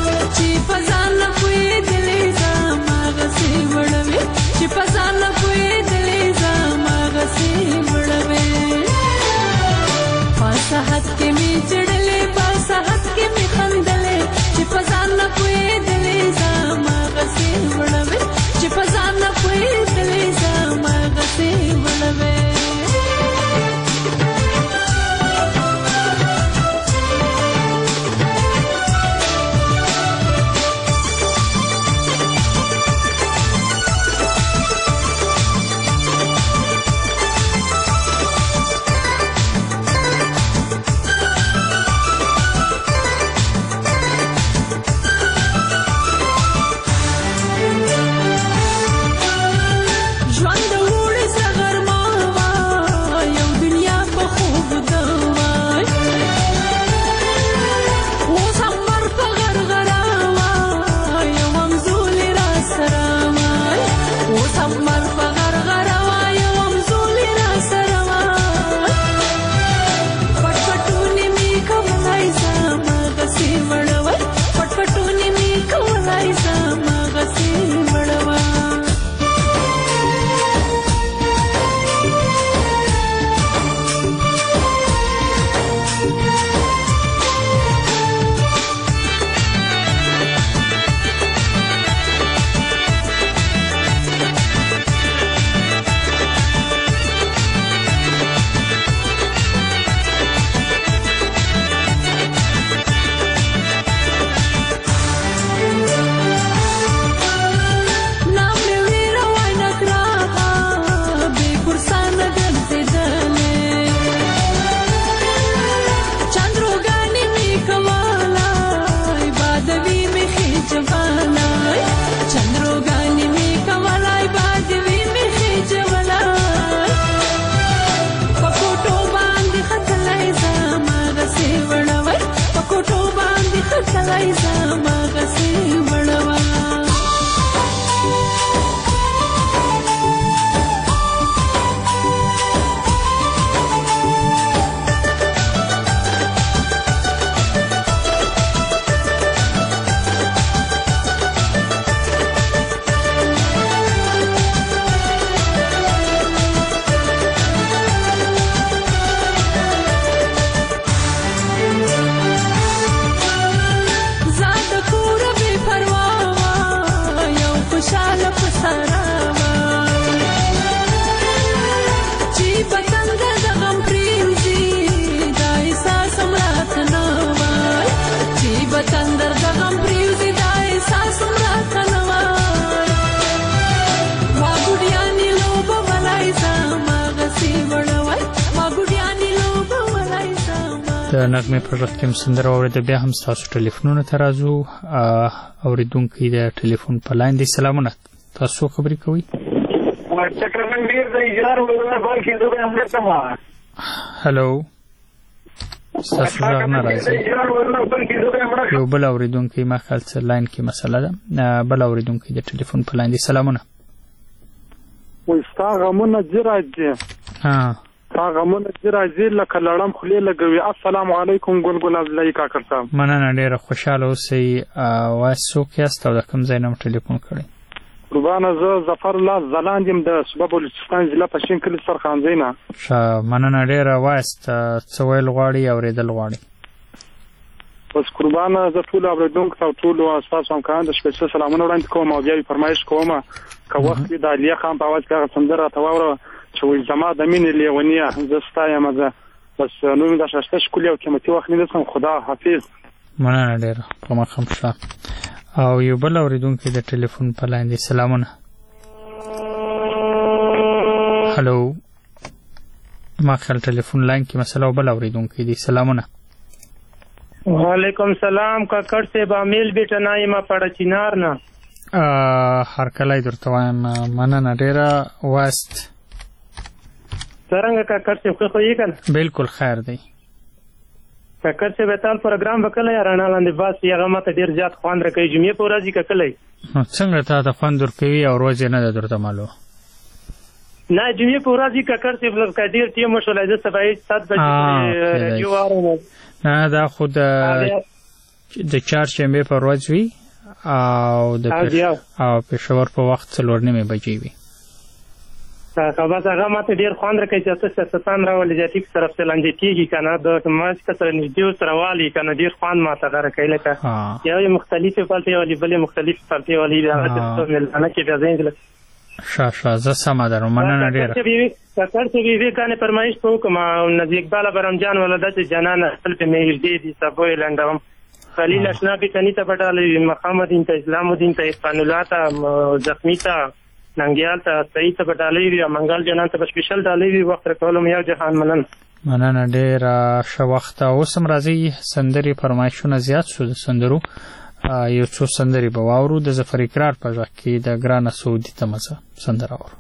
ولای زما غسی وړوا د نغمې په غږ کې هم سندره واورېده. بیا هم ستاسو ټلیفونونه ته راځو. اورېدونکی د ټلیفون په لاین دی. سلامونه، تاسو خبرې کوئ؟ هلو، ستاسو غږ نه راځي. یو بل اورېدونکی ما خیال څه لاین کې مسله ده. بل اورېدونکی د ټلیفون په لاین دی. سلامونه. وایي ستا غمونه ځي راځي، ستا غمونه ځي راځي لکه لړم خولې لګوي. السلام علیکم ګلګل عبدالله کاکړ صاحب. مننه، ډېره خوشحاله اوسئ. وایي څوک یاست او د کوم ځای نه مو ټلیفون کړی؟ قربانه، زه ظفر الله ځلاند یم د صوبه بلوچستان ضلع پښین کلي سرخانځی نه. ښه، مننه ډېره. وایست څه ویل غواړي، اورېدل غواړي؟ بس قربانه، زه ټولو اورېدونکو ته او ټولو ستاسو همکارانو ته سپېڅلي سلامونه وړاندې کوم او بیا یې فرمایش کوم که وخت وي د علیه خان په اواز کې هغه سندره راته واوره چې وایي زما د مینې لیونیه زه ستا یم. زه بس نور مې دا ښایسته ښکلي او قیمتي وخت نه نیسم. خدا حافظ. مننه ډېره، په مخ هم شه. او یو بل اورېدونکی د ټلیفون په لاین دی. سلامونه. هلو، ما خیال ټلیفون لاین کې مسله او بل اورېدونکی دی. سلامونه. وعلیکم سلام کاکړ صاحب، امیل بیټه نه یم پړه چینار نه. هرکلی درته وایم. مننه ډېره. وایست څرنګه کاکړ صاحب ښه خو یې که نه؟ بلکل خیر دی. کاکړ صاحب تال پروګرام به کله یا رڼا لاندې باسي؟ هغه ماته ډېر زیات خوند راکوي. جمعې په ورځ که کله؟ څنګه تا ته خوند ورکوي او ورځ یې نه ده درته معلومه؟ نه، جمعې په ورځ کاکړ صاحب لکه ډېر ټیم وشولی، زه سبا 7 بجې راډیو واورم. نه، دا خو د چهارشنبې په ورځ وي او د پېښور په وخت 4:30 بجې وي. بس هغه ماته ډېر خوند راکوي چې ته سیاستان راولې جاتي سره فلانجې کېږي که نه، د ماسکه سره نږدې سره والي که نه، ډېر خوند ماته هغه راکوي. لکه یو یې مختلفې پالټۍ والي، بل یې مختلفې پالټۍ والي، هغه مېلمانه کې بیا ځای ښه، زه سمه ده. مننه ډېره. کاکړ صاحب یوې کانې فرمایش به وکړم. نظیر اقبال برمجان ولده چې جانانه خپل پې مې هږدې دي سبو یې لنډوم. خلیل اشنا بیتني ته به ډالوي، مقام الدین ته، اسلام الدین ته، احسان الله ته، زخمي ته، ننګیال ته، سعید ته به ډالۍ وي، منګل جانان ته به سپیشل ډالۍ وي. وخت راکولو یو جهان مننه. مننه ډېره. ښه وخت. اوس هم راځئ سندرې فرمایشونه زیات شو د سندرو. یو څو سندرې به واورو. د ظفر اقرار په غږ کې د ګرانه سعودي ته مزه سندره اورو.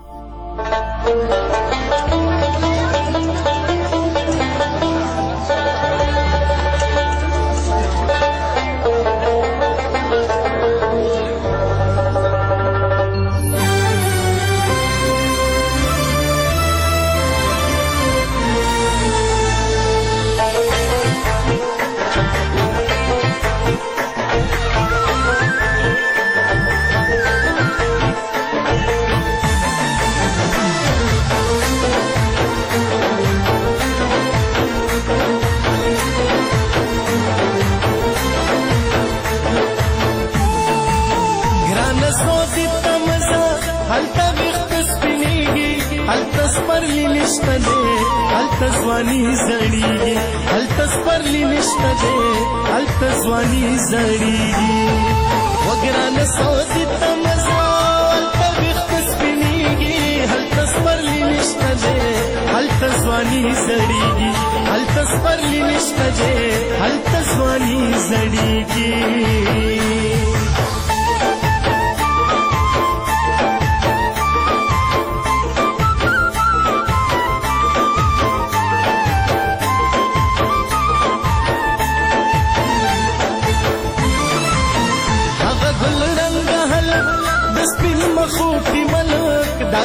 ځواني زړیږي هلته سپرلی نشته دی هلته ځواني زړیږي وګرانه سعودي ته مزه هلته ویښته سپینېږي هلته سپرلی نشته دی هلته ځواني زړیږي هلته سپرلی نشته دی هلته ځواني زړیږي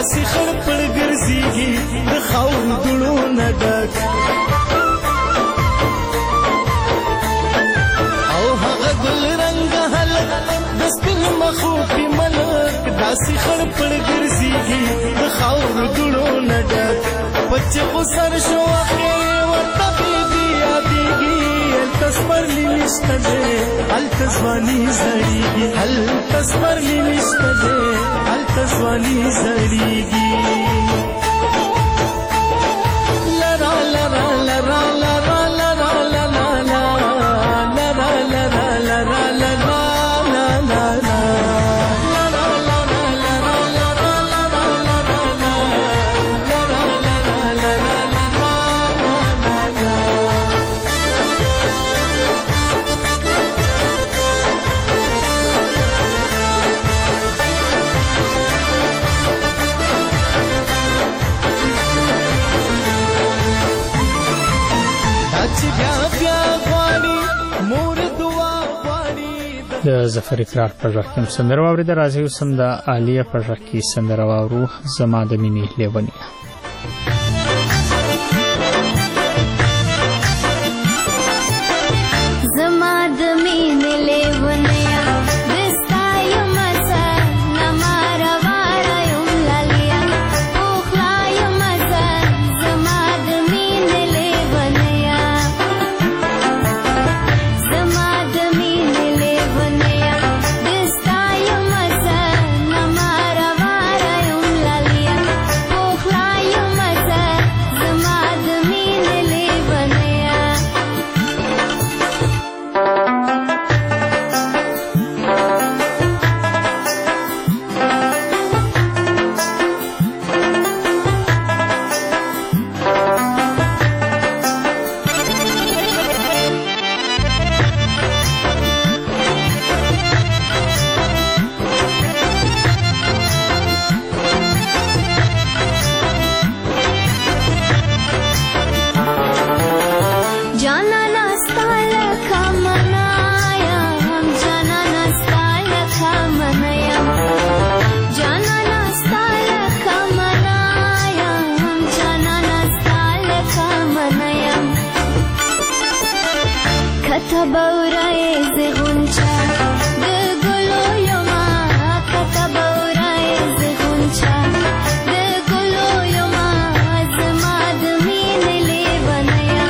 داسې خړ پړ ګرځېږي د خاورو دوړو نه ډک او هغه ګل رنګه هلک د سپین مخو پې ملک داسې خړ پړ ګرځېږي د خاورو دوړو نه ډک بچې خو سر شو واقع ورته بېبي یادېږي هلته سپرلي نشته دی هلته ځواني زړېږي هلته سپرلي نشته دی هلته ځواني زړېږي لرا لرا لرا لرا لرا لرا لرا لرا لرا لرا د ظفر اقرار په غږ کې سندره واورېده. راځئ اوس هم د عالیه په غږ کې سندره واورو، زما د مینې لیونیه. زما د مینې لیونیه د ستایمه زه نما روانه یم لاليه پوخلا یمه زه زما د مینې لیونیه زما د مینې لیونیه د ستایمه زه نما روانه یم لاليه پوخلا یمه زه زما د مینې لیونیه جانانا ستاله کمنایم جانانا ستاله کمنایم جانانا ستاله کمنایم جانانا ستاله کمنایم كتب ورایز غنچا د ګلو یما كتب ورایز غنچا د ګلو یما زما د مینې لیونیه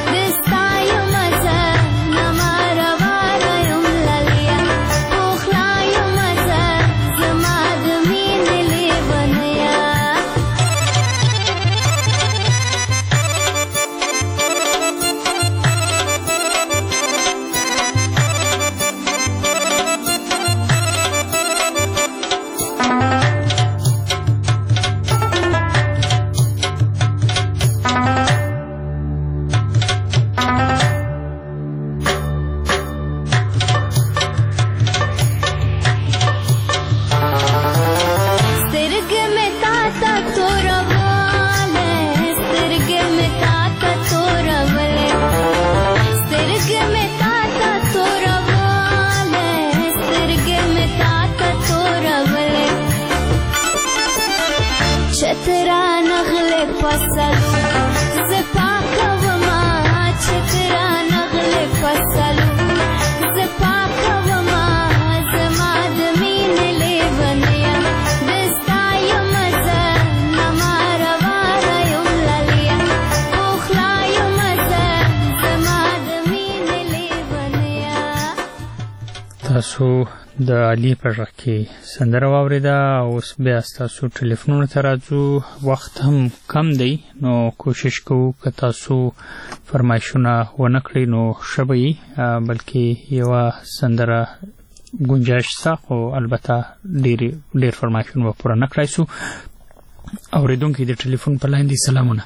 چترا نغله فصلو زپاکوما چترا نغله فصلو زپاکوما زما د مینې لیونیه دستایم زه نما روانه یم لاليه پوخلا یم زه زما د مینې لیونیه. تاسو د علي په غږ کې سندره واورېده. اوس بیا ستاسو ټلیفونونو ته راځو. وخت هم کم دی نو کوشش کوو که تاسو فرمایشونه ونه کړئ نو ښه به وي، بلکې یوه سندره ګنجایش شته خو البته ډېر فرمایشونه به پوره نه کړای شو. اورېدونکي د ټلیفون په لاین دي. سلامونه.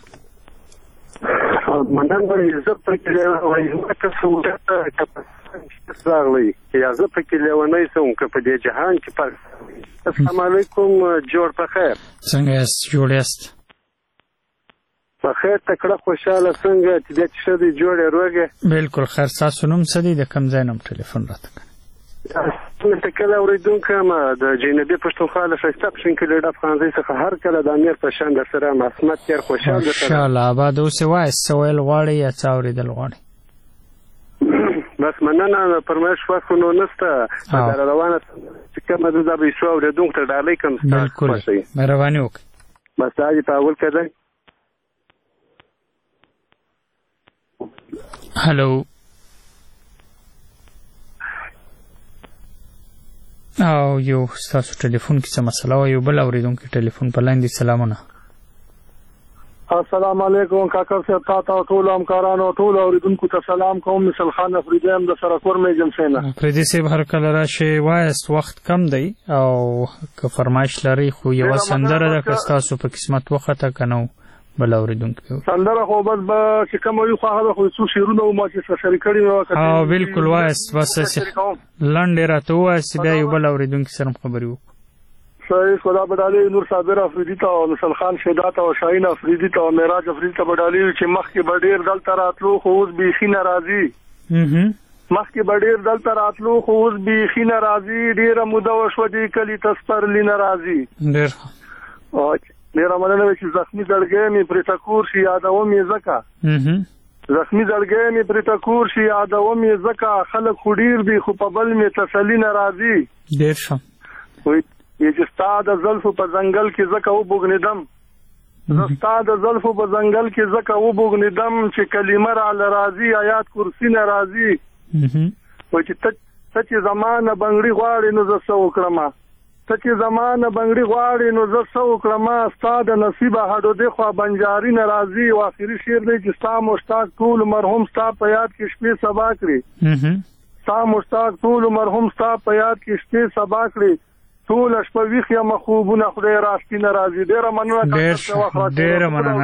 مننه. زه پکې راغلی یا زه پکې لیونی سوم که په دې جهان کې پر. السلام علیکم، جوړ په خیر. څنګه یاست؟ جوړ یاست؟ په خیر، تکړه، خوشحاله، څنګه طبیعت ښه دی؟ جوړ یې روغ یې؟ بلکل خیر. ستاسو نوم څه دی؟ د کوم ځای نه ټلیفون راته کړی؟ کله اورېدونکی یم د جینبي پښتونخوا له ښایسته پښینکلي ډب ښوونځي څخه هر کله د امیر په شان درسره یم. عصمت ډېر خوشحال درسره. ماشاءالله اباد اوس یې وایاست څه ویل غواړئ یا څه اورېدل غواړئ؟ بس مننه فرمایش وخت خو نو نشته دا روانه چې کومه ده دا به یې څو اورېدونکو ته ډالۍ کړم. بلکل مهرباني وکړئ. بس دا دې په اول کې دی. هلو او یو ستاسو ټلیفون کې څه مسله وه یو بل اورېدونکي ټلیفون په لاین دی. سلامونه. السلام علیکم کاکر صاحب تا ته ټولو همکارانو ټولو اورېدونکو ته سلام کوم. مثل خان افریدی یم د سرکور میجنسۍ نه. افریدي صاحب هر کله راشئ وایاست وخت کم دی او که فرمایش لرئ خو یوه سندره ده که ستاسو په قسمت وخته که نه بل اورېدونکي سندره خو بس به چې کومه وي خواهه ده خو څو شعرونه وو ما چې سره شریک کړي او بلکل وایاست بس لنډې راته ووایاست بیا یو بل اورېدونکي سره هم خبرې وکړو. صحیح خدا بدالي نور صابر افریدي ته او نسل خان شیدا ته او شاهین افریدي ته او معراج افریدي ته بدالي چې مخکې به ډېر دلته راتلو خو اوس بیخي ناراضي. مخکې به ډېر دلته راتلو خو اوس بیخي ناراضي. ډېره موده وشوه دې کلي ته سپرلي ناراضي. ډېره مننه وه چې زخمي زړګی مې پرې ټکور شي یادوم یې ځکه زخمي زړګی مې پرې ټکور شي یادوم یې ځکه خلک خو ډېر دي خو په بل مې تسلي ناراضي. ډېر ښه چې ستا د زلفو په ځنګل کې ځکه وبوږنېدم زه ستا د زلفو په ځنګل کې ځکه وبوږنېدم چې کلمه راله راځي آیات کرسي نه راځي. وایي چې ته چې زما نه بنګړي غواړې نو زه څه وکړمه ته چې زما نه بنګړي غواړې نو زه څه وکړمه ستا د نصیبه هډو دې خوا بنجاري نه راځي. او آخري شعر دی چې ستا مشتاق ټول مرحوم ستا په یاد کې شپې سبا کړي ستا مشتاق ټول مرحوم ستا په یاد کې شپې سبا کړي ټول شپه ویښ یم خوبونه خدای راستي نه راځي. ډېره مننه ډېره مننه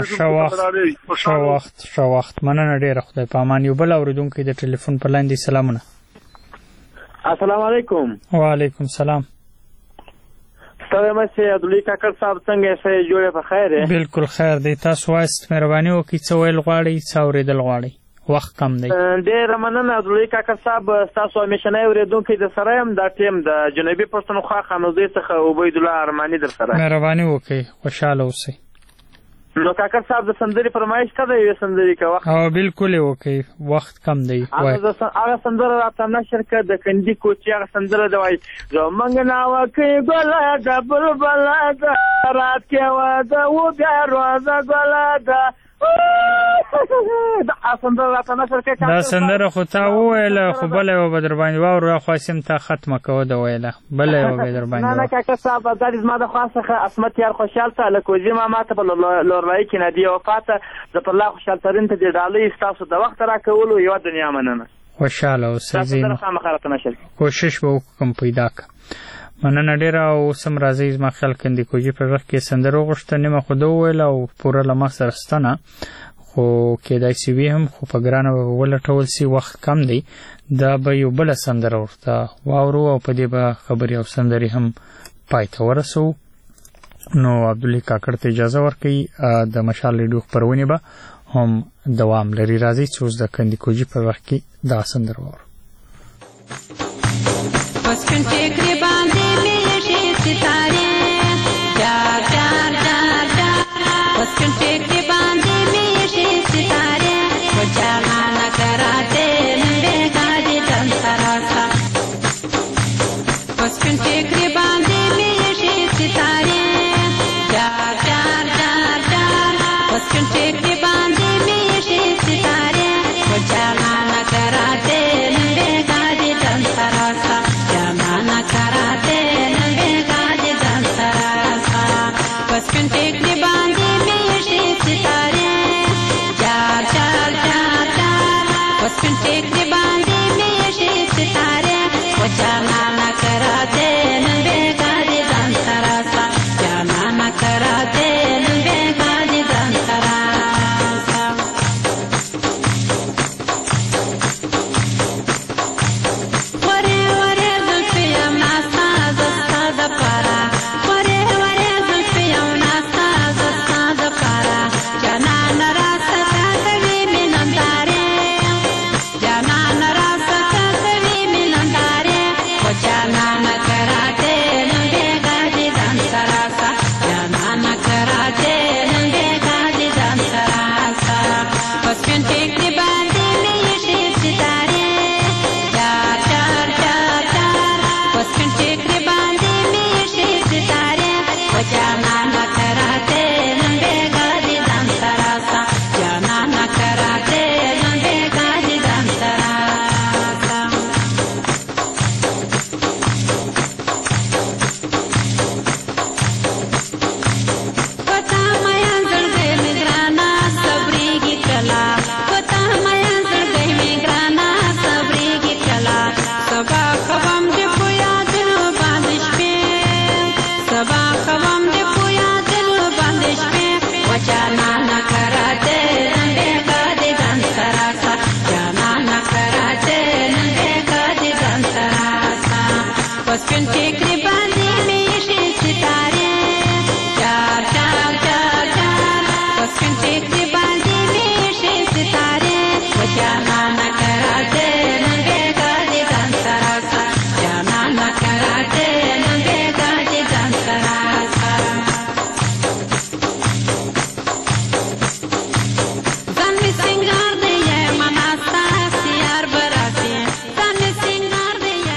ښه وخت مننه ډېره خدای په امان. یو بل اورېدونکی د ټلیفون په لاین دی. سلامونه. السلام علیکم. وعلیکم سلام. ستړی مه شئ عبدالله کاکړ صاحب څنګه یې ښه یې جوړ یې په خیر یې؟ بلکل خیر دی. تاسو وایاست مهرباني وکړئ څه ویل غواړئ څه اورېدل غواړئ وخت کم دی. ډېره مننه عبدالله کاکړ صاحب ستاسو همیشنی اورېدونکی در سره یم. دا ټیم د جنوبي پښتونخوا خانوزۍ څخه عبیدالله ارماني در سره. مهرباني وکړئ خوشحاله اوسئ. نو کاکړ صاحب د سندرې فرمایش ته د یوې سندرې که وخت بلکل یې وکړئ وخت کم دی. هغه سندره راته نشر کړه د کندي کوچي هغه سندره ده وایي زموږ ناوه کوي ګله ده بلبله ده رات کې واده و بیا روزه ګله ده دا سندره خو تا وویله خو بله یوه به در باندې واورو خواستیم تا ختمه کوه د ویله بله یوه به در باندې نه کاکا صاحب دا دې زما د خوا څخه عصمت یار خوشحال ته لکه وزیر ماما ته په لورلایي کې نادیه وفاته زه پر الله خوشحال ترین ته دې ډالۍ ستاسو د وخت راکولو یوه دنیا مننه. خوشحاله اوسئ زینو کوشش به وکړم پیدا کړم. مننه ډېره او اوس هم راځئ زما خیال کندیکوجي په غږ کې سندره وغوښته نیمه خو ده وویله او پوره له ما سره شته نه خو کیدای سي وي هم خو په ګرانه به ولټول سي وخت کم دی. دا به یو بله سندره ورته واورو او په دې به خبرې او سندرې هم پای ته ورسوو. نو عبدالله کاکړ ته اجازه ورکوي د مشال ریډیو خپرونې به هم دوام لري. راځئ چې اوس د کندیکوجي په غږ کې دا سندره واورو. بچپن ټیکری باندې میشي ستاره جار جار جار جار بچپن ټیکری باندې میشي ستاره و جانا کراتے ننده گاڑی تن سراسا بچپن ټیکری